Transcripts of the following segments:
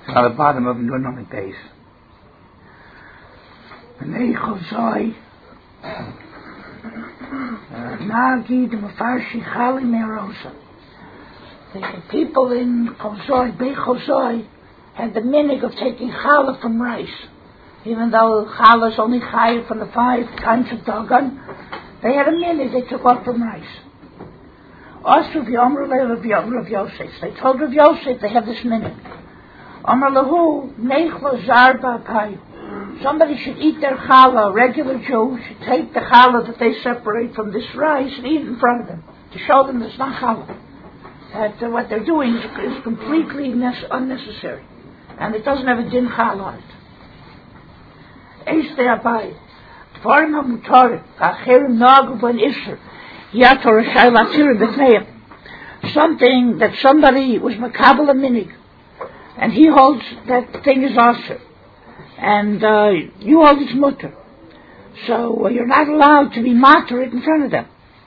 on the bottom of Nun on the base. B'nei Chozai Nagi de Mefarshi Chali Me'arosa. The people in Chozai, Bei Chozai, had the minig of taking challah from rice. Even though challah is only chayiv from the 5 kinds of dagan, they had a minig they took off from rice. Also, the Amr Rav Yosef, they told Rav Yosef they have this minig. Amr Lahu Neichla Zarba Payu. Somebody should eat their challah. A regular Jew should take the challah that they separate from this rice and eat it in front of them to show them it's not challah. That what they're doing is completely unnecessary, and it doesn't have a din challah on it. Eis Abai, Dvarim HaMutarim, Acherim Nagu Ben Isser, Yator Shai Latir B'Tneim. Something that somebody was makabel a minig, and he holds that thing is asher, and you hold it's mutter. So you're not allowed to be matter it in front of them.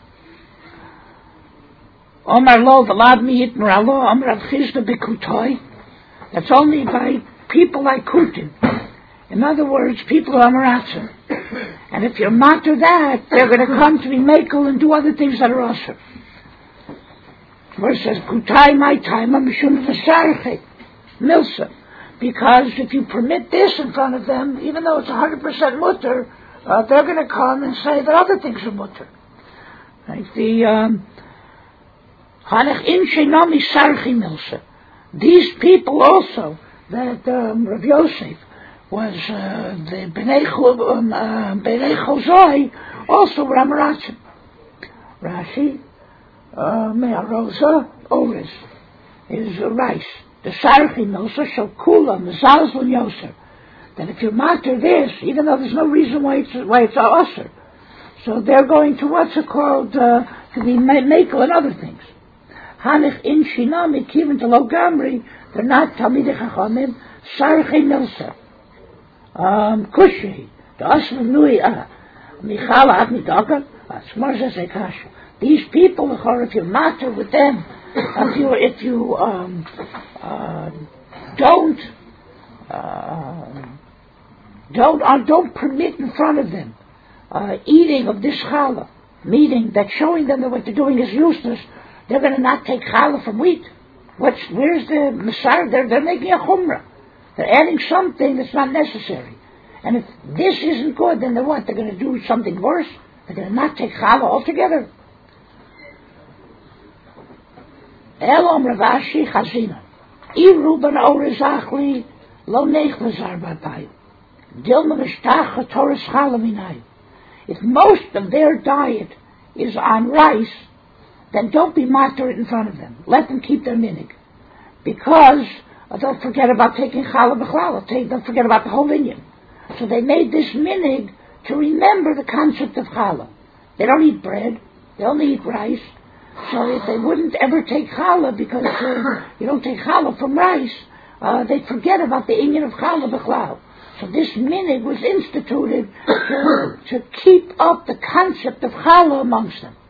Omar Lo V'Lad Mihit Meralo Omar Rav Chizda B'Kutoi. That's only by people like Kutin. In other words, people who are Maratzim. And if you're matter that, they're going to come to be makel and do other things that are asher. Where it says Kutai my time Mishum V'Sarche Milsa. Because if you permit this in front of them, even though it's 100% mutter, they're going to come and say that other things are mutter. Like the Hanech in Sheinami Sarchi Milsa. These people also, that Rav Yosef was the Bnei Chozai, also were Amaratzim. Rashi, Me'arosa, Oris, is rice. The Sarchi Milsa shall kula, Mezalzl Yoser. That if you matter this, even though there's no reason why it's Aser, so they're going to what's it called, to be Mekel and other things. Hanich in Shinami, Kivin to Lo Gamri, they're not Talmidei Chachamim, Sarchi Milsa. Kushi, the Asma Nui, Michala Admi Dagan, Smarza Zekasha. These people, if you matter with them, if you don't permit in front of them eating of this challah, meaning that showing them that what they're doing is useless, they're going to not take challah from wheat. Where's the Messiah? They're making a chumrah. They're adding something that's not necessary. And if this isn't good, then they're what? They're going to do something worse? They're going to not take challah altogether? Elom Ravashi Chazina. Iruban Orizachli Lo Nechlazar Bapayu. Dilma Vishtach Torah Chalaminayu. If most of their diet is on rice, then don't be matter it in front of them. Let them keep their minig. Because they'll forget about taking challah b'challah. They'll forget about the whole inyan. So they made this minig to remember the concept of challah. They don't eat bread. They only eat rice. So if they wouldn't ever take challah, because you don't take challah from rice, they'd forget about the inyan of challah b'challah. So this minig was instituted to keep up the concept of challah amongst them.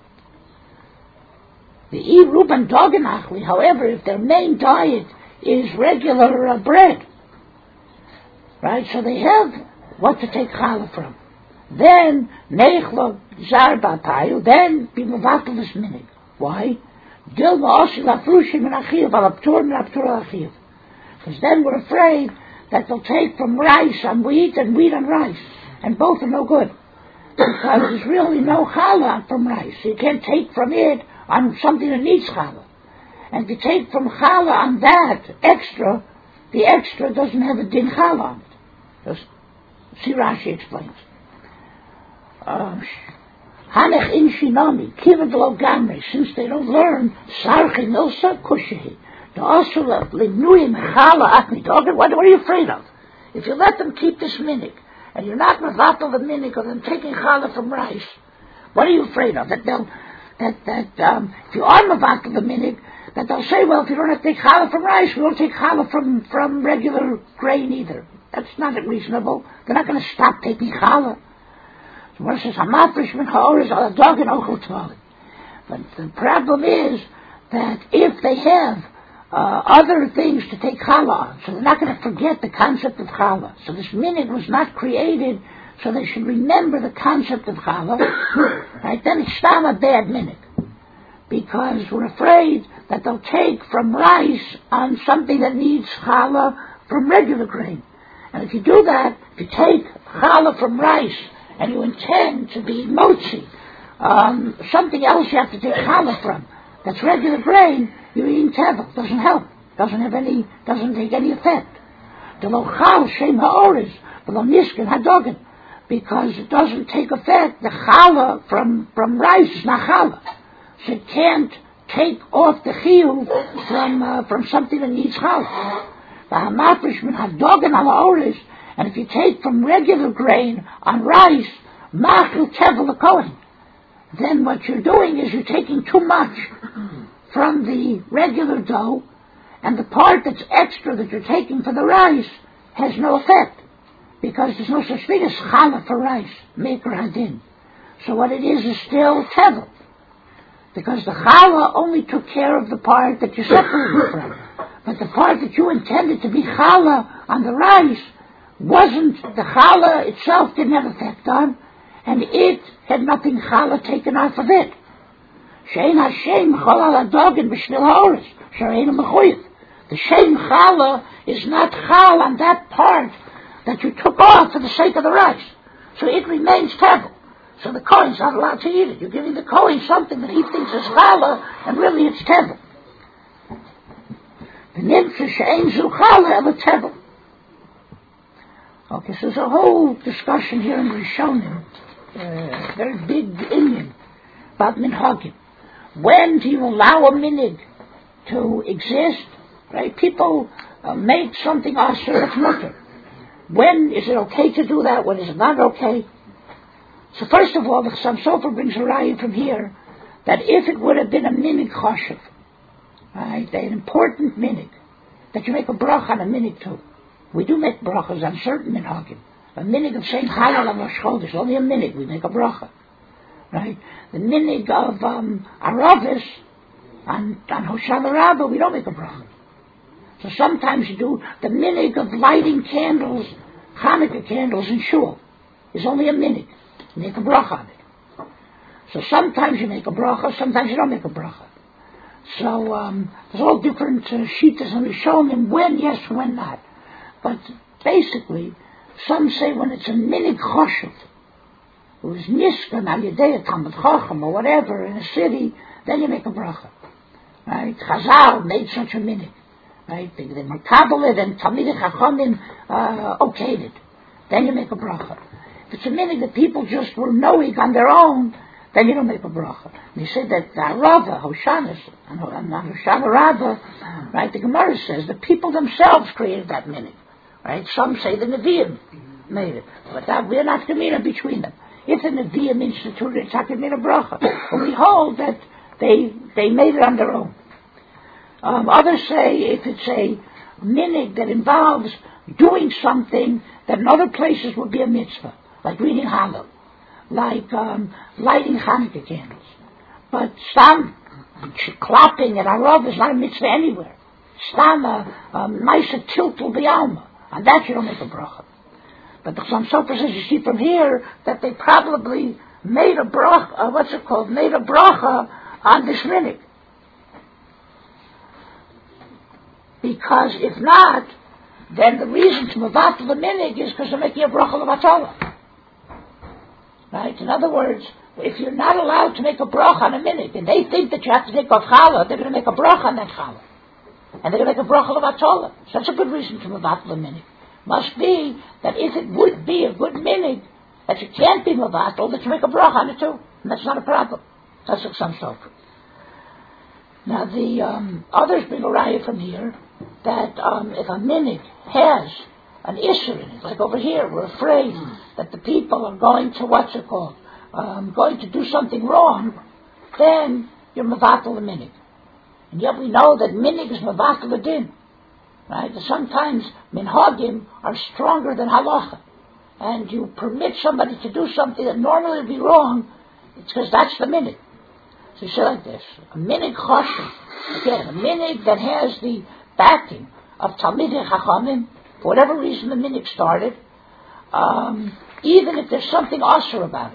The Ruben Doganachli, however, if their main diet is regular bread, right? So they have what to take challah from. Then neichlo zarba payu. Then be mevatel this minig. Why? Dilma osi lafrushim and achiv al aptur and aptur al achiv. Because then we're afraid that they'll take from rice on wheat and wheat on rice, and both are no good. Because there's really no challah from rice. You can't take from it on something that needs challah. And if you take from challah on that extra, the extra doesn't have a din challah on it. Just see Rashi explains. Hanech in Shinami, Kivad Lo Gamri, since they don't learn Sarchi Milsa Kushihi. What are you afraid of? If you let them keep this minig, and you're not mevatel the minig of them taking challah from rice, what are you afraid of? That if you are mevatel the minig, that they'll say, well, if you don't have to take challah from rice, we don't take challah from regular grain either. That's not reasonable. They're not going to stop taking challah. So one says, but the problem is that if they have other things to take challah on. So they're not going to forget the concept of challah. So this minhag was not created so they should remember the concept of challah. Right? Then it's not a bad minhag. Because we're afraid that they'll take from rice on something that needs challah from regular grain. And if you do that, if you take challah from rice and you intend to be motzi, something else you have to take challah from, that's regular grain, you're eating tevel. Doesn't help. Doesn't take any effect. The lo chal shem ha'oriz, the lo niskin hadogen, because it doesn't take effect. The challah from rice is not challah. So it can't take off the chiyuv from something that needs challah. And if you take from regular grain on rice, machil tevel kohen, then what you're doing is you're taking too much from the regular dough, and the part that's extra that you're taking for the rice has no effect, because there's no such thing as challah for rice, maker hadin. So what it is still tevel, because the challah only took care of the part that you separated from. But the part that you intended to be challah on the rice wasn't, the challah itself didn't have effect on, and it had nothing challah taken off of it. Shein Hashem chol al adogin b'shnil ha'oris, sherein mechuyev. The shem challah is not chal on that part that you took off for the sake of the rice. So it remains tevel. So the Kohen's not allowed to eat it. You're giving the Kohen something that he thinks is challah, and really it's tevel. The nimtza she'ein zu challah el tevel. Okay, so there's a whole discussion here in Rishonim, very big inyan, about minhagim. When do you allow a minhag to exist? Right? People make something asher that's mutter. When is it okay to do that? When is it not okay? So first of all, the Chassam Sofer brings a raya from here that if it would have been a minhag chashuv, right, an important minhag, that you make a bracha on a minhag too. We do make brachas on certain minhagim. A minhag of saying halal on Rosh Chodesh, only a minhag, we make a bracha. Right? The minhag of Aravis on Hoshana Rabbah, we don't make a bracha. So sometimes you do the minhag of lighting candles, Hanukkah candles in shul, is only a minhag. You make a bracha on it. So sometimes you make a bracha, sometimes you don't make a bracha. So there's all different shittas, and we're showing them when yes, when not. But basically, some say when it's a minhag choshev, it was niskan al yedei Talmid Chacham or whatever in a city, then you make a bracha. Right? Chazal made such a minhag. Right? They makabel it and Talmidei Chachamim okayed it. Then you make a bracha. If it's a minhag that people just were knowing on their own, then you don't make a bracha. And they say that the Rava, Hoshanas, and Hoshana Rabbah, right, the Gemara says the people themselves created that minhag. Right? Some say the Nevi'im made it. But that, we're not Gemina between them. If the Nevi'im instituted, it's not going to be a bracha. But we hold that they made it on their own. Others say if it's a minhag that involves doing something that in other places would be a mitzvah, like reading Hallel, like lighting Hanukkah candles. But some clapping at Arav is not a mitzvah anywhere. Stam Maisa Tiltul B'Alma, and that you don't make a bracha. But the Chassam Sofer says, you see from here that they probably made a bracha, made a bracha on this minhag. Because if not, then the reason to mevatel the minhag is because they're making a bracha levatala. Right? In other words, if you're not allowed to make a bracha on a minhag, and they think that you have to take off challah, they're going to make a bracha on that challah. And they're going to make a bracha levatala. So that's a good reason to mevatel the minhag. Must be that if it would be a good minhag, that you can't be mevatel, that you make a bracha on it too. And that's not a problem. That's what some Sofer. Now the others bring a raya from here that if a minhag has an issue in it, like over here, we're afraid that the people are going to going to do something wrong, then you're mevatel the minhag. And yet we know that minhag is mevatel the din. Right? Sometimes minhagim are stronger than halacha, and you permit somebody to do something that normally would be wrong, it's because that's the minhag. So you say like this: a minhag chashuv Again, a minig that has the backing of Talmidei Chachamim, for whatever reason the minig started, even if there's something usher about it,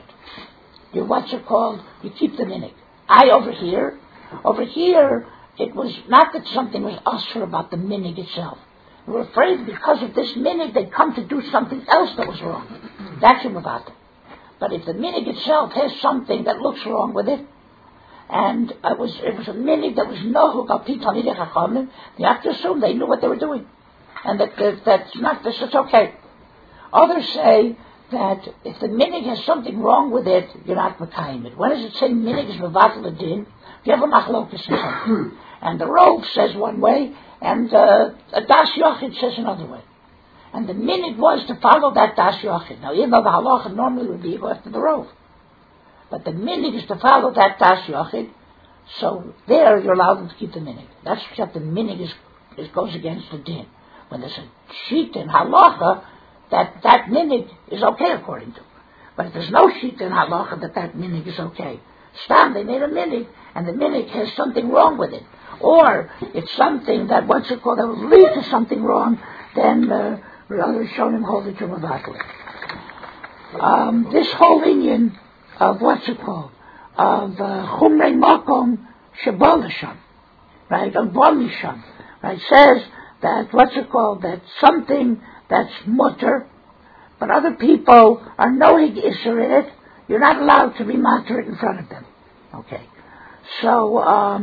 you keep the minig. Over here, it was not that something was usher about the minig itself. We were afraid because of this minig they'd come to do something else that was wrong. That's your mavata. But if the minig itself has something that looks wrong with it, and it was a minig that was nohug al pi talmidei chachamim, you have to assume they knew what they were doing, and it's okay. Others say that if the minig has something wrong with it, you're not makayim it. When does it say minig is mevatel adin? You have a machlokas in something, and the Rove says one way, and a das yochid says another way. And the minig was to follow that das yochid. Now, even though the halacha normally would be you go after the Rove, but the minig is to follow that das yochid, so there you're allowed to keep the minig. That's what the minig goes against the din. When there's a sheet in halacha, that minig is okay according to. But if there's no sheet in halacha that minig is okay, stam, they made a minig, and the minig has something wrong with it, or it's something that that will lead to something wrong, then the Rishonim hold it to mevatel. This whole union of of chumrei makom shebolasham, right, of bolisham, right, says that that something that's mutter, but other people are knowing isser in it, you're not allowed to be matter it in front of them. Okay. So,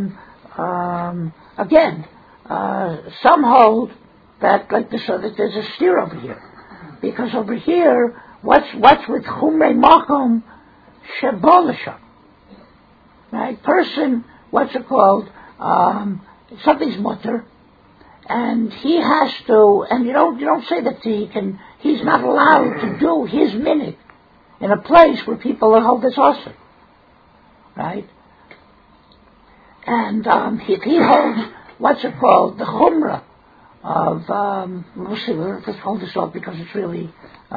again, some hold that, like this, so that there's a steer over here. Because over here, what's with chumrei makom shebolasham? Right? Person, something's mutter, and he has to, and you don't say that he's not allowed to do his minig in a place where people hold this also, right? And if he holds the chumrah of we'll see, let's hold this off because it's really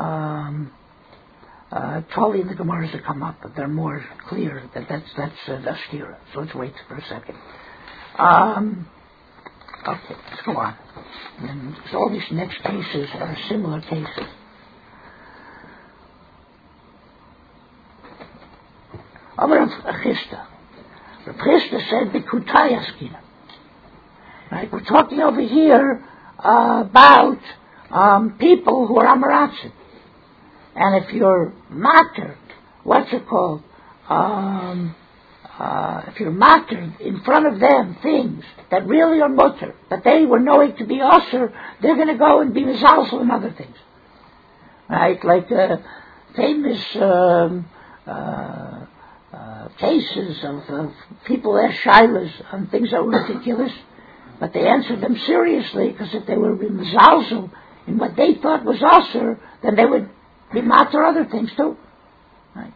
totally in the Gemaras that come up, but they're more clear that's a stira. So let's wait for a second. Okay, let's go on. And so all these next cases are similar cases. Rav Chisda said b'kutayaskina. Right, we're talking over here about people who are amaratsim, and if you're matter, if you're matter in front of them things that really are mutter, that they were knowing to be usher, they're going to go and be mizalsel and other things, right? Like famous cases of people asked shilas on things that were ridiculous, but they answered them seriously, because if they were mizalsel in what they thought was usher, then they would be matter other things too, right?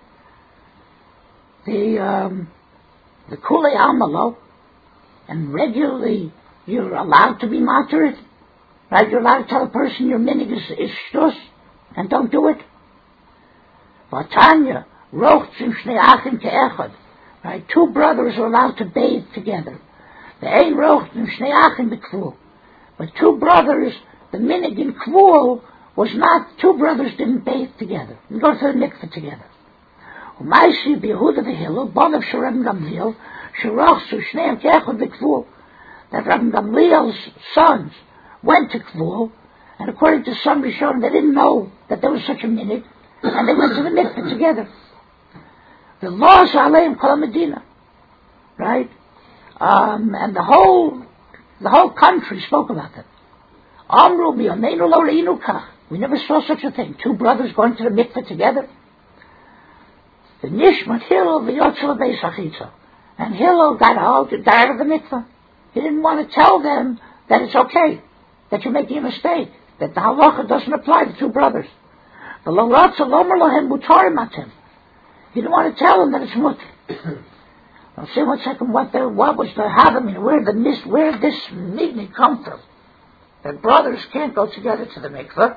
The kulei amalo, and regularly you're allowed to be matter it, right? You're allowed to tell a person your minig is shtus, and don't do it. Vatanya, rochtzim shnei achim ke'echad, right? Two brothers are allowed to bathe together. The ein rochtzim shnei achim bekvul, but two brothers, the minig in kvul was not, two brothers didn't bathe together, they go to the mikveh together. Umaysi b'Yehuda v'Hillel, both of Rabbi Gamliel, sherochzu shneim ke'echad b'kvul, that Rabbi Gamliel's sons went to kvul, and according to some Rishonim, they didn't know that there was such a minig, and they went to the mikveh together. The laws aleim kol Medina, right? And the whole country spoke about them. Amru bi'omeinu lo re'inu kach. We never saw such a thing. Two brothers going to the mikveh together. The Nishmat Hillel v'yotzel beis achitza, and Hillel got out of the mikveh. He didn't want to tell them that it's okay, that you're making a mistake, that the halacha doesn't apply to two brothers. The lo ratza lomer lohem mutarim atem. He didn't want to tell them that it's mutar. Now, see 1 second what was the havamina, where this meaning come from? That brothers can't go together to the mikveh.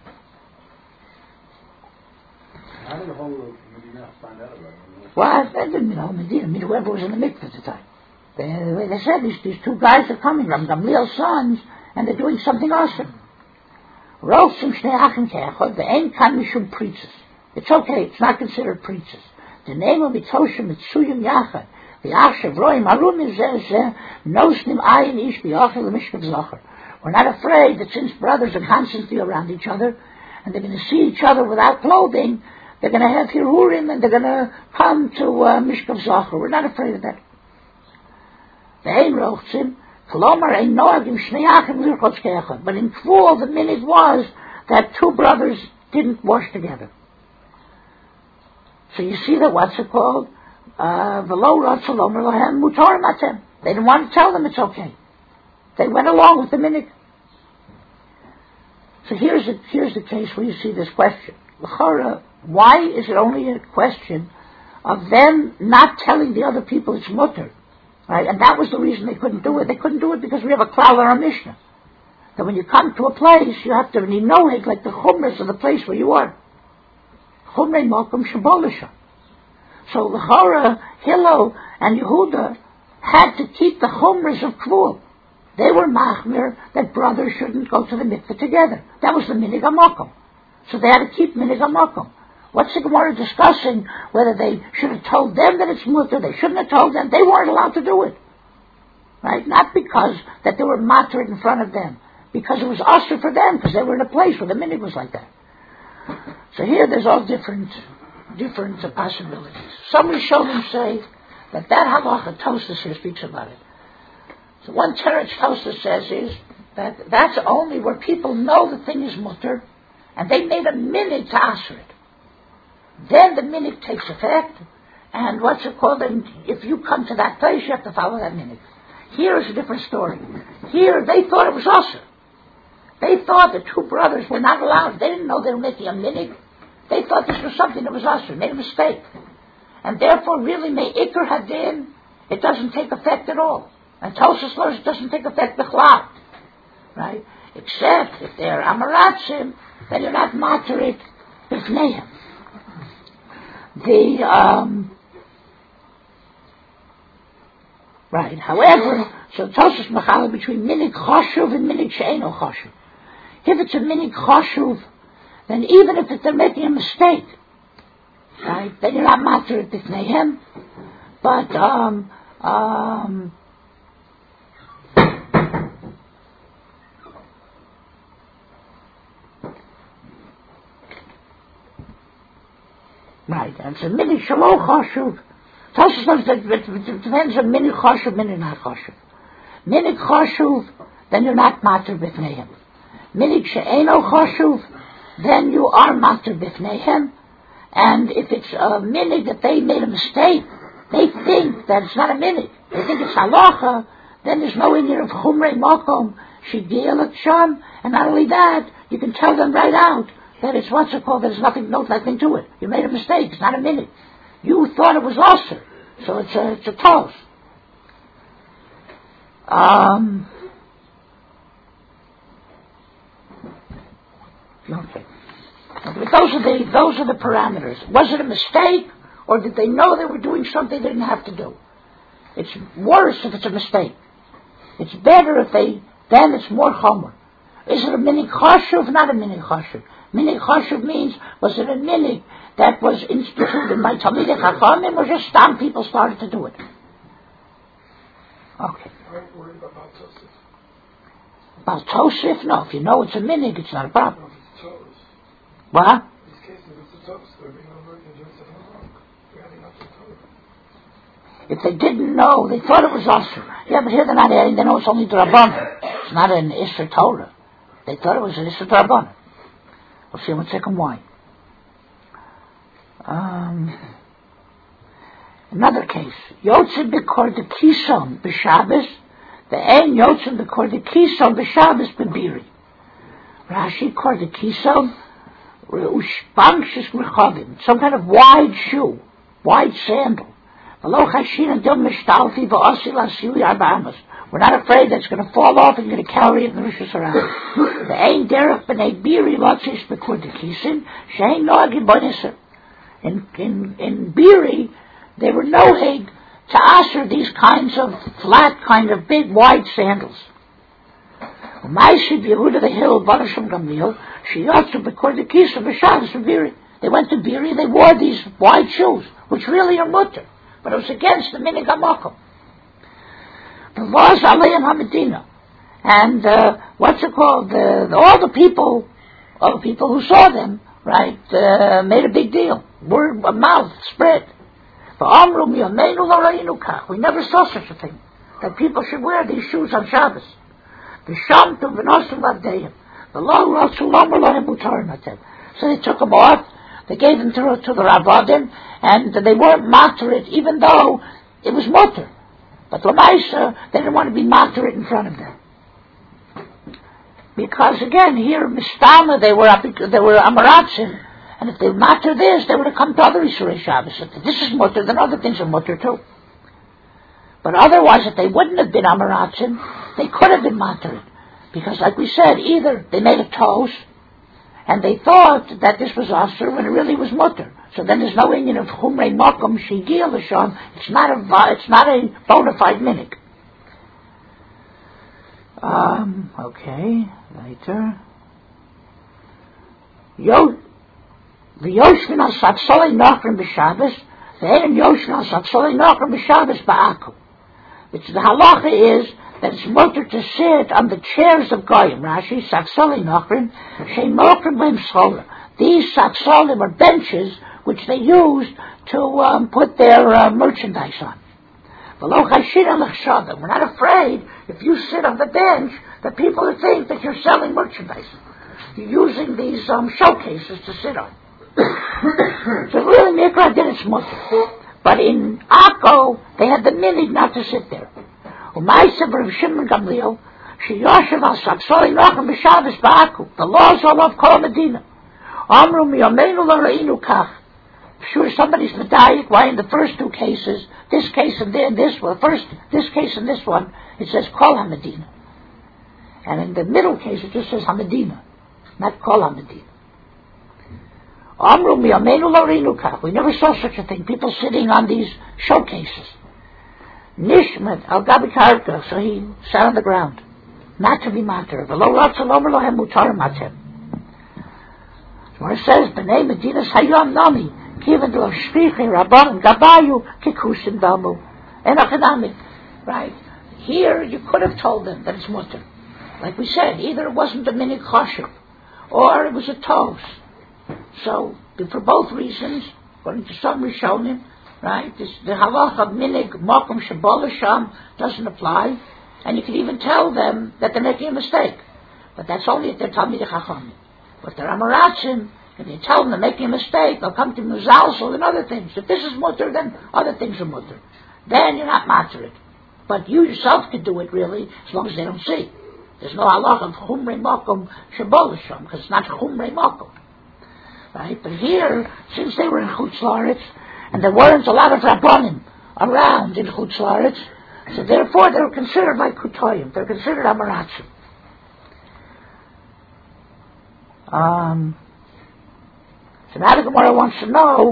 How did the whole Medina find out about it? Well, I didn't know Medina. Whoever was in the mikveh at the time. They said these two guys are coming from Gamliel's sons, and they're doing something awesome. The ain't kan mishum preachers. It's okay, it's not considered preachers. The name of Mitzoshim Mitzuyim Yachad. The Achshav Roim Arum is Nosnim Ayin Ish B'Yachel Mishkav Zocher. We're not afraid that since brothers are constantly around each other, and they're going to see each other without clothing, they're going to have Hirurim, and they're going to come to Mishkav Zocher. We're not afraid of that. But in Kvul, the minute was that two brothers didn't wash together. So you see that what's it called? They didn't want to tell them it's okay. They went along with the minute. So here's the case where you see this question. Why is it only a question of them not telling the other people it's mutter? Right? And that was the reason they couldn't do it. They couldn't do it because we have a klal in our Mishnah. That when you come to a place, you have to be knowing like the chumras of the place where you are. Chumrei Malkum Shabolisha. So the Chora, Hillel, and Yehuda had to keep the chumras of Kvul. They were machmir that brothers shouldn't go to the mikveh together. That was the minig hamakom. So they had to keep minig hamakom. What's the Gemara discussing? Whether they should have told them that it's mutter, they shouldn't have told them. They weren't allowed to do it. Right? Not because that they were matter in front of them. Because it was usher for them, because they were in a place where the minig was like that. So here there's all different possibilities. Some Rishonim say that halacha Tosfos here speaks about it. So one teretz Tosfos says is that that's only where people know the thing is mutter, and they made a minig to usher it. Then the minig takes effect, and what's it called? And if you come to that place, you have to follow that minig. Here is a different story. Here they thought it was usher. They thought the two brothers were not allowed. They didn't know they were making a minig. They thought this was something that was usher. Made a mistake. And therefore, really, me'ikr hadin, it doesn't take effect at all. And Tosfos learns it doesn't take effect b'chlal. Right? Except if they're amaratzim, then you're not materit b'fneihem. Right. However, so Tosfos machala between minig chashuv and minig she'eno chashuv. If it's a minig chashuv, then even if they're making a mistake, right, then you're not matter at b'fneihem. But right, and it's a minig shelo chashuv. Tosfos says it depends on minig chashuv, minig not chashuv. Minig chashuv, then you're not matter b'fneihem. Minig she'eno chashuv, then you are matter b'fneihem. And if it's a minig that they made a mistake, they think that it's not a minig, they think it's halacha, then there's no Indian of chumrei makom shigiyel sham. And not only that, you can tell them right out that it's what's it called, there's nothing to it. You made a mistake, it's not a minig. You thought it was usher, so it's a toss. Okay. But those are the parameters. Was it a mistake, or did they know they were doing something they didn't have to do? It's worse if it's a mistake. It's better if then it's more chomer. Is it a minig chashuv? Not a minig chashuv. Minig chashuv means, was it a minig that was instituted by Talmidei Chachamim, or just some people started to do it? Okay. Aren't worried about Tosfos? About Tosfos? No, if you know it's a minig, it's not a problem. No, it's Tosfos. What? In these cases, it's a Tosfos. They're being over and doing something wrong. They're adding up to Tosfos. If they didn't know, they thought it was usher. Yeah, but here they're not adding, they know it's only D'Rabbanan. It's not an Isser Torah. They thought it was an Isser D'Rabbanan. We'll see in 1 second why. Another case. Yotzim b'kor de kison b'Shabbos, ve'en yotzim b'kor de kison b'Shabbos b'biri. Rashi kor de kison, u'shpankshis rechavim, some kind of wide shoe, wide sandal. We're not afraid that it's going to fall off and you're going to carry it in the Rosh Hashanah. Ve'en derech b'nei biri lotzis b'kor de kisin, she'en noagim b'nisr. In Biri, they were nohig to usher these kinds of flat, kind of big, wide sandals. Ma'aseh Yehuda the hill, Barashim Gamliel, she also because the keys of Shabbos from Biri. They went to Biri, they wore these wide shoes, which really are mutter, but it was against the Minig HaMakom. The laws Alayim HaMedina, and what's it called? All the people who saw them, right, made a big deal. Word of mouth spread. We never saw such a thing, that people should wear these shoes on Shabbos. The Shamtu v'nosim v'avdeim. The law wrote so they took them off. They gave them to the Ravadim, and they weren't moderate, even though it was mutter. But Lamaisa, they didn't want to be moderate in front of them. Because again, here, Mistama, they were Amaratzim, and if they matter this, they would have come to other Yisrei Shabbos. If this is mutter, then other things are mutter too. But otherwise, if they wouldn't have been Amaratzim, they could have been matter. Because like we said, either they made a toast, and they thought that this was Asr when it really was mutter. So then there's no Indian of Chumrei Makom Shigil Lashon. It's not a bona fide minik. Okay, later. The Yoshvin al Satzolei Nachrim b'Shabbos, the Ein Yoshvin al Satzolei Nachrim b'Shabbos ba'aku. Which the halacha is that it's mutter to sit on the chairs of Goyim. Rashi, Satzolei Nachrim, Shein Mokrim b'Hem Schola. These Satzolim are benches which they used to put their merchandise on. We're not afraid if you sit on the bench that people will think that you're selling merchandise. You're using these showcases to sit on. So really, Mikra did its mutter. But in Akko, they had the minute not to sit there. The laws all of Kol Medina. Sure, somebody's medayik. Why in the first two cases, this case and then this one, this case and this one, it says Kol HaMedina, and in the middle case it just says HaMedina, not Kol HaMedina. We never saw such a thing. People sitting on these showcases. Nishmat al Gabi Karka, so he sat on the ground, not to be matter. Where it says the name Medina Hayom Nami. Right? Here you could have told them that it's mutter. Like we said, either it wasn't a minig chashuv, or it was a toast. So, for both reasons, according to some Rishonim, right, the halach of minig makom shabal sham doesn't apply, and you can even tell them that they're making a mistake. But that's only if they're Talmidei Chachamim. But they're Amaratzim, if you tell them they're making a mistake, they'll come to Muzalsel and other things. If this is mutter, then other things are mutter. Then you're not matter. But you yourself can do it, really, as long as they don't see. There's no halach of Chumrei Makom Shabolasham, because it's not Chumrei Makom. Right? But here, since they were in Chutz La'aretz, and there weren't a lot of Rabbanim around in Chutz La'aretz, so therefore they were considered like Kutoyim. They're considered Amaratzim. So now the Gemara wants to know,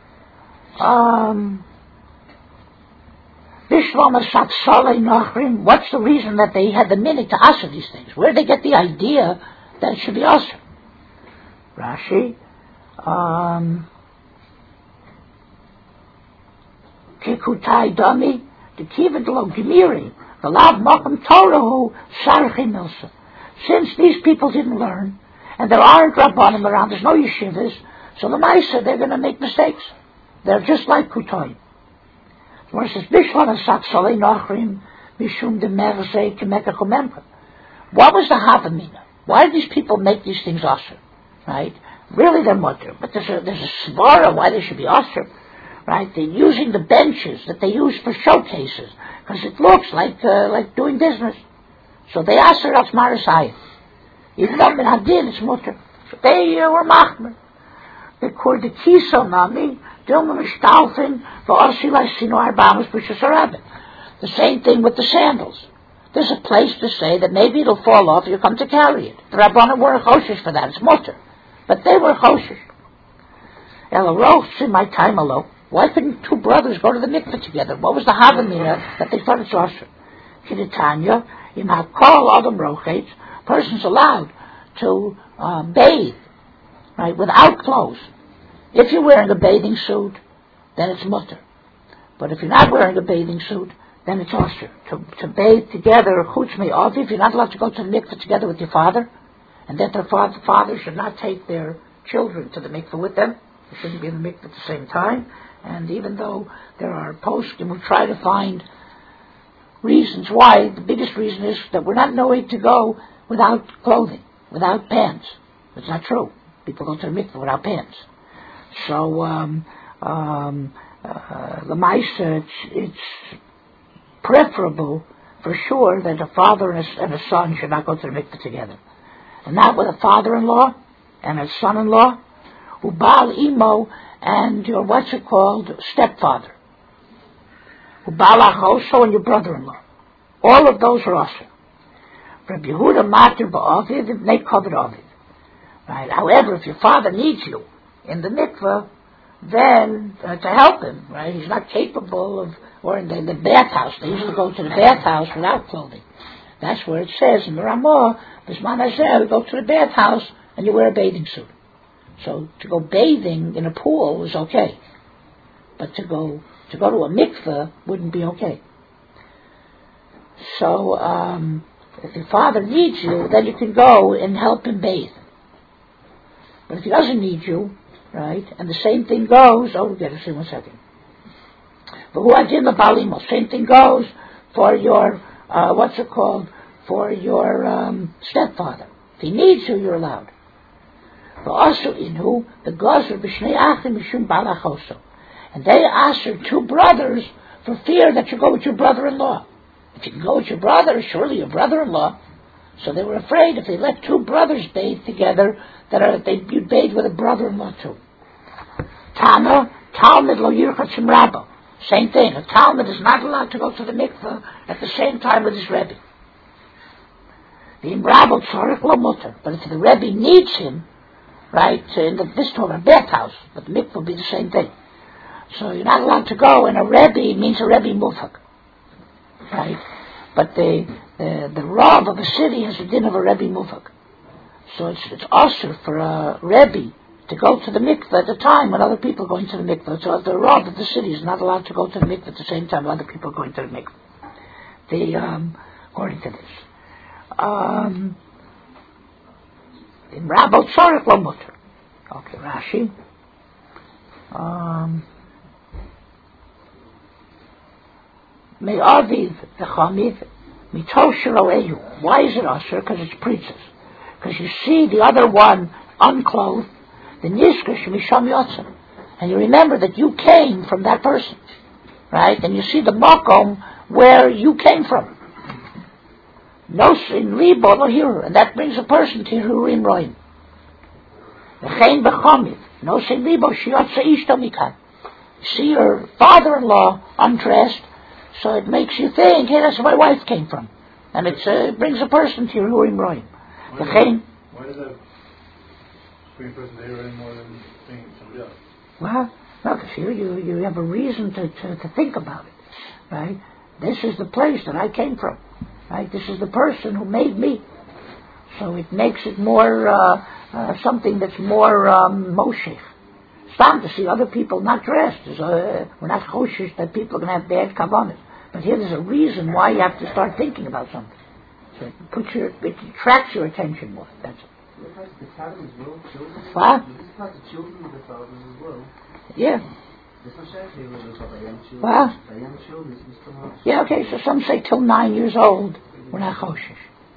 what's the reason that they had the minute to usher these things? Where did they get the idea that it should be usher? Rashi, Kikutai Dami, the Kivadlo Gemiri, the Lav Makam Torahu, Sarchi Milsa. Since these people didn't learn, and there aren't Rabbanim around, there's no yeshivas, so the Maisa, they're going to make mistakes. They're just like Kutoy. Where it says, Bishwan Asat Salei Nachrim, Mishum de Merzei Kemeka Chomemka. What was the Havamina? Why did these people make these things usher? Right? Really they're mutter, but there's a svara why they should be usher. Right? They're using the benches that they use for showcases, because it looks like doing business. So they usher as Marasayim. Even though in Hadin it's mutter. They were machmer. They called the Kiso Nami, Dilma Mishtalfin, V'Osila Sino Arbamas B'Shasarabin. The same thing with the sandals. There's a place to say that maybe it'll fall off if you come to carry it. The Rabbanim weren't choshish for that, it's mutter. But they were choshish. Ela Roch, in my time alone, Why couldn't two brothers go to the mikveh together? What was the havamina that they thought it's osher? Kidatanya, in hakol adam rochetz, person's allowed to bathe, right, without clothes. If you're wearing a bathing suit, then it's mutter. But if you're not wearing a bathing suit, then it's osher. To bathe together, chutz me'aviv, you're not allowed to go to the mikveh together with your father, and that their father should not take their children to the mikveh with them. They shouldn't be in the mikveh at the same time. And even though there are poskim who try to find reasons why, the biggest reason is that we're not knowing to go without clothing, without pants. It's not true. People go to the mikveh without pants. So, the Maisa, it's preferable for sure that a father and a son should not go to the mikveh together. And not with a father-in-law and a son-in-law, who Baal Imo and your stepfather, who Baal Achoso and your brother-in-law. All of those are awesome. Rabbi Yehuda Matir Ba'aviv and they covered Aviv. Right? However, if your father needs you in the mikveh, then to help him, right? He's not capable of, or in the bathhouse. They usually go to the bathhouse without clothing. That's where it says in the Ramah, Bisman Hazeh, you go to the bathhouse and you wear a bathing suit. So to go bathing in a pool is okay, but to go to a mikveh wouldn't be okay. So if your father needs you, then you can go and help him bathe. But if he doesn't need you, right, and the same thing goes, we'll get to see in 1 second. But who adin the balimo? Same thing goes for your for your stepfather. If he needs you, you're allowed. But also inhu the gazer b'shnei achim mishum balachoso, and they answered two brothers for fear that you go with your brother-in-law. If you can go with your brother, surely your brother-in-law. So they were afraid if they let two brothers bathe together, that you'd bathe with a brother-in-law too. Tana, Talmud lo yirchatzim rabbo. Same thing. A Talmud is not allowed to go to the mikveh at the same time with his Rebbe. The rabbo tzarich lo mutter. But if the Rebbe needs him, right, in this time a bathhouse, but the mikveh will be the same thing. So you're not allowed to go, and a Rebbe means a Rebbe mufak. Right? But the Rav of a city has a din of a Rebbe mufak. So it's usher for a Rebbe to go to the mikveh at the time when other people are going to the mikveh. So the Rav of the city is not allowed to go to the mikveh at the same time when other people are going to the mikveh. According to this. In Rabbo Tzorech Lo Mutter. Okay, Rashi. Me'aviv v'chamiv mitoshiro ehu. Why is it usher? Because it's preachers. Because you see the other one unclothed, the nishkash misham yotzim, and you remember that you came from that person, right? And you see the makom where you came from. No sin libo no hiru, and that brings a person to hiruim roim. V'chein b'chamiv no sin libo shiyotza ishto mikan. See your father-in-law undressed, so it makes you think, hey, that's where my wife came from, and it brings a person to hiruim roim. Why does that bring a person to hiruim more than being somebody else? Well, look, you have a reason to think about it, right? This is the place that I came from. Right? This is the person who made me. So it makes it more something that's more moshech. Stam to see other people not dressed. We're not choshish that people are going to have bad kavanas. But here there's a reason why you have to start thinking about something. So it attracts your attention more. That's it. The father's will, children. What? This is not the children of the fathers as well. Yeah. Well, yeah, okay, so some say till 9 years old, we're not choshish.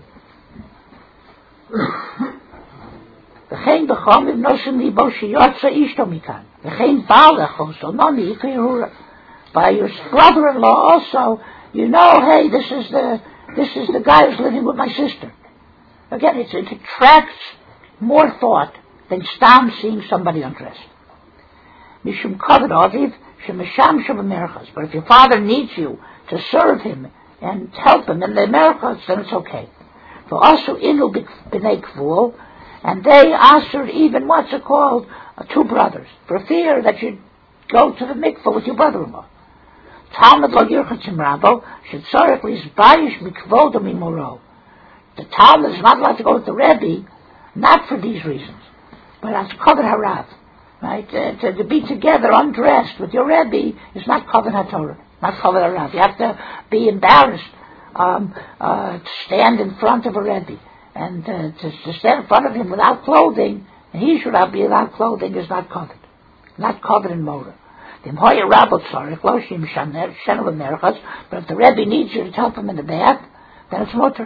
V'chein b'chomiv nosim libo sheyotza ishto mikan. V'chein ba'al echoso noni ikayhura. By your brother-in-law also, you know, hey, this is the guy who's living with my sister. Again, it attracts more thought than stam seeing somebody undressed. Mishum kavod aviv shemesham shabamerchas. But if your father needs you to serve him and help him in the merchas, then it's okay. For also inu b'nei kvul, and they answered even two brothers, for fear that you'd go to the mikveh with your brother-in-law. Talmud lo yirchatzim Rabbo, shetzorech lizbayish mikvodo mimoro. The Talmud is not allowed to go with the Rebbe, not for these reasons, but as kavod harav. Right? To be together undressed with your Rebbe is not kavod haTorah, not kavod harav. You have to be embarrassed to stand in front of a Rebbe. And to stand in front of him without clothing, and he should not be without clothing, is not covered. Not covered in Morah. But if the Rebbe needs you to help him in the bath, then it's mutter.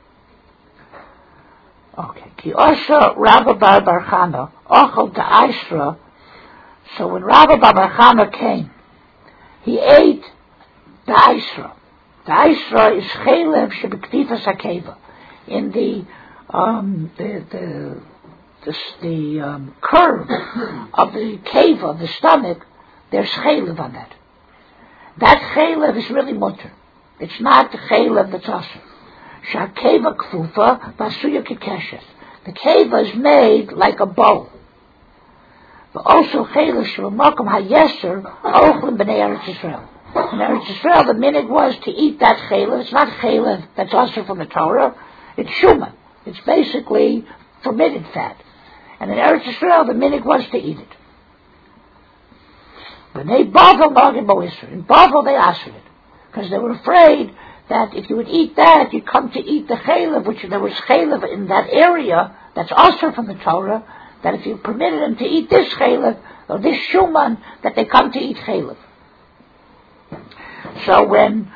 Okay. Ki Osha Rabba Bar Bar Chana, Ochel Ta'Aisra. So when Rabba Bar Bar Chana came, he ate the Aisra. The Aisra is Chelev Shebektifas HaKeva. In the curve of the cave of the stomach, there's chaylev on that. That chaylev is really mutter. It's not the chaylev that's asur. Shakeva kfufa basuya kekeshes. The keva is made like a bow. But also chaylev shemakom hayeser ochlim b'nei Eretz Yisrael. In Eretz Yisrael, the minhag was to eat that chaylev. It's not chaylev that's asur from the Torah. It's shuman. It's basically fermented fat. And in Eretz Yisrael, the minhag was to eat it. B'nei Bavel nagim bo isur. In Bavel, they asked it. Because they were afraid that if you would eat that, you'd come to eat the chaylev, which there was chaylev in that area that's asur from the Torah, that if you permitted them to eat this chaylev, or this shuman, that they come to eat chaylev. So when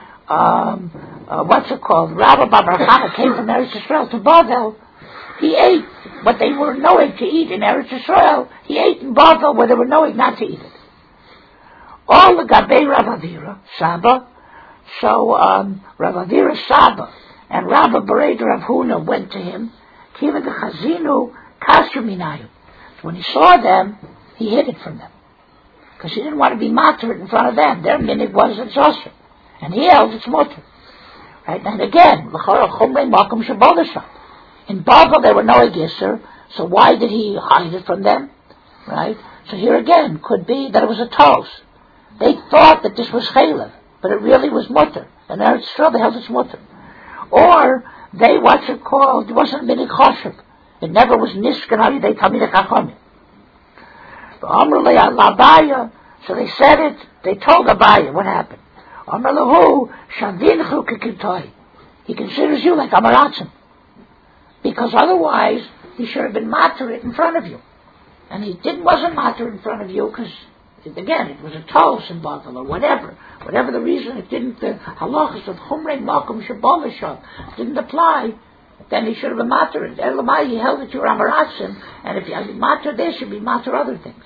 Rabba Bar Bar Chana came from Eretz Yisrael to Bavel, he ate what they were knowing to eat in Eretz Yisrael. He ate in Bavel where they were knowing not to eat it. All the Gabei Rav Avira, Saba. So Rav Avira Saba and Rabba Bereda Rav Huna went to him. Kiva the Chazinu Kasher Minayu. So when he saw them, he hid it from them. Because he didn't want to be matter in front of them. Their minhag was it's asur. And he held it's mutter. Right? And again, in Bavel there were no Egisser, so why did he hide it from them? Right? So here again, could be that it was a tos. They thought that this was chaylev, but it really was mutter. And Eretz Yisrael, they held it's mutter. Or they, it wasn't minhag choshev. It never was niskan they tamid chachamim. So they said it, they told Abaya what happened. He considers you like Amaratzim. Because otherwise, he should have been matter in front of you. And he wasn't matter in front of you because, again, it was a tos in Bavel or whatever. Whatever the reason, the halachas of Chumrei Makom Shabolashah didn't apply, then he should have been matter. Elamai, he held it to Amaratzim, and if you have matter, there should be matter other things.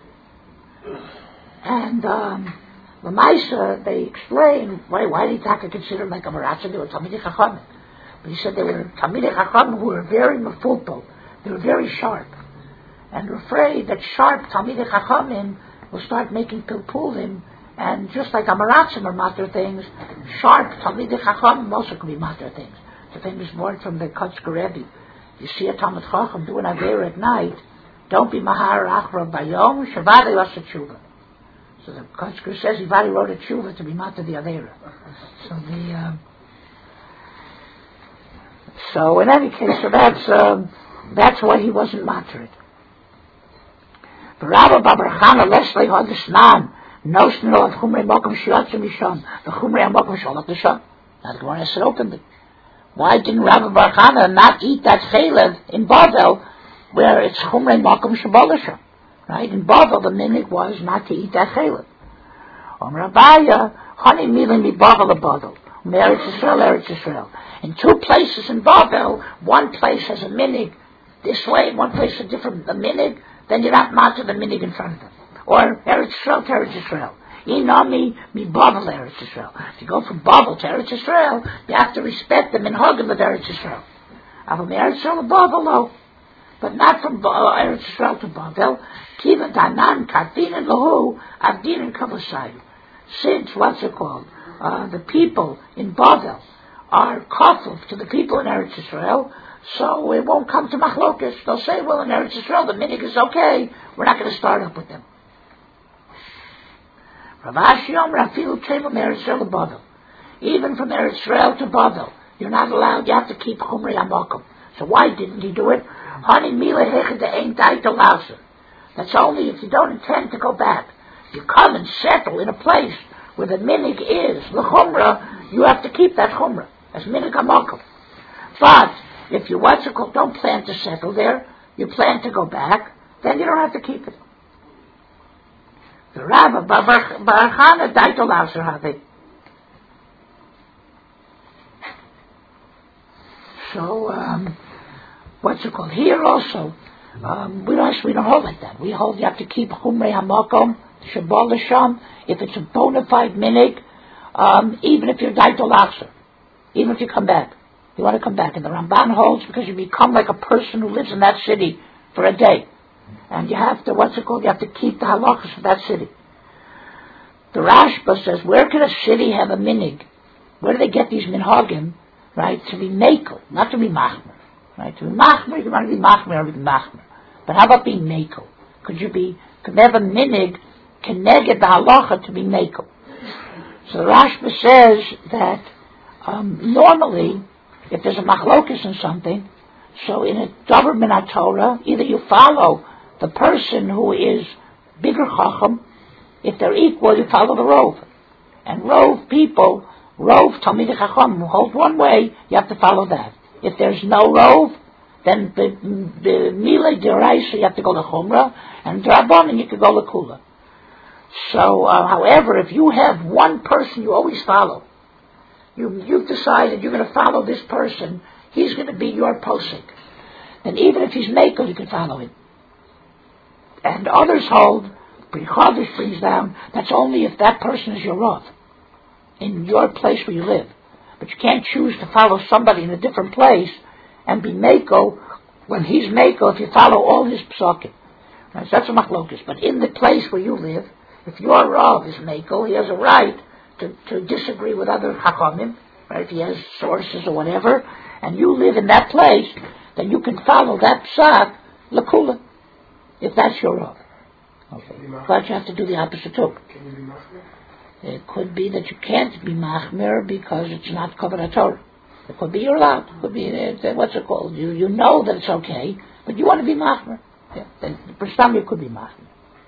And the Maisa, they explain why did Taka consider like a Maratza? They were Talmidei Chachamim. But he said they were Talmidei Chachamim who were very mefulpul. They were very sharp. And were afraid that sharp Talmidei Chachamim will start making pilpulim, and just like Amaratzim are matter things, sharp Talmidei Chachamim also can be matter things. The famous word from the Kotzker Rebbe. You see a Talmid Chacham doing Avera at night, don't be Mahar Achra Bayom, Shavadi Lasa Tshuva. So the Kotzker says he's already wrote a tshuva to be matter the Avera. So in any case, that's why he wasn't matter it. But Rabba Bar Chana Leslie Hodesnan Nosno of Chumrei Mokum Shiatzim Mishon the Chumrei Mokum Sholot Mishon. Now the Gemara said opened it. Why didn't Rabba Bar Chana not eat that chaylev in Bavel where it's Chumrei Mokum Shabolashah? Right? In Bavel, the minhag was not to eat that chaylev. Rabaya, honey milim mi Bavel a Bavel. Eretz Yisrael. In two places in Bavel, one place has a minhag this way, one place a different minhag, then you're not matter the minhag in front of them. Or Eretz Yisrael to Eretz Yisrael. Inami mi Bavel Eretz Yisrael. If you go from Bavel to Eretz Yisrael, you have to respect the minhagim of Eretz Yisrael. From Eretz Yisrael to Bavel, no. But not from Eretz Yisrael to Bavel. Kiva danan kartin lahu avdin kavasayu. Since the people in Bavel are kafuf to the people in Eretz Yisrael, so it won't come to machlokas. They'll say, well, in Eretz Yisrael the minhag is okay. We're not going to start up with them. Rav Ashi Omer afilu teva me'eretz Yisrael lebadel. Even from Eretz Yisrael to Badel, you're not allowed. You have to keep chumrei hamakom. So why didn't he do it? Hani mila hechad ain't daito lauser. That's only if you don't intend to go back. You come and settle in a place where the minig is the chumrah. You have to keep that chumrah as minig hamakom. But if you don't plan to settle there, you plan to go back, then you don't have to keep it. The Rabbah Bar Chana daito lauser havi. So, here also, we don't hold like that. We hold you have to keep chumrei hamakom, shabal l'sham, if it's a bona fide minig, even if you're daito lachser, even if you come back. You want to come back. And the Ramban holds because you become like a person who lives in that city for a day. And you have to, you have to keep the halachas of that city. The Rashba says, where can a city have a minig? Where do they get these minhagim? Right, to be mekel, not to be machmer. Right, to be machmer, you want to be machmer or be machmer. But how about being mekel? Could they have a minig keneged the halacha to be mekel? So the Rashba says that normally, if there's a machlokus in something, so in a davar min Torah, either you follow the person who is bigger chacham, if they're equal, you follow the rov. And rov people, Rov, Talmidei Chacham, who hold one way, you have to follow that. If there's no Rov, then the Milei D'Oraisa, you have to go to Chumrah, and Drabanan, you can go to Kula. So, however, if you have one person you always follow, you've decided you're going to follow this person, he's going to be your posik. And even if he's Mekel, you can follow him. And others hold, Pri Chadash brings down, that's only if that person is your Rav, in your place where you live. But you can't choose to follow somebody in a different place and be Mekel when he's Mekel if you follow all his psakim. Right? So that's a machlokus. But in the place where you live, if your Rav is Mekel, he has a right to disagree with other Chachamim, right? If he has sources or whatever, and you live in that place, then you can follow that psak, Lakula, if that's your Rav. Okay. But you have to do the opposite too. Can you be machmer? It could be that you can't be machmer because it's not covered Torah. It could be you're allowed. It could be, what's it called? You know that it's okay, but you want to be machmer. Yeah, then for some you could be machmer.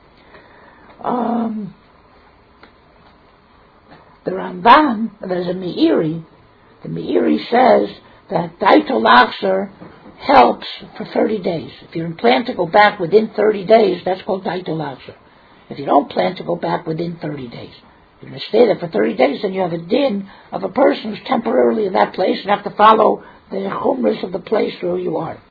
The Ramban, there's a Meiri. The Meiri says that daito lachser helps for 30 days. If you plan to go back within 30 days, that's called daito lachser. If you don't plan to go back within 30 days, you're going to stay there for 30 days, then you have a din of a person who's temporarily in that place and have to follow the chumras of the place where you are.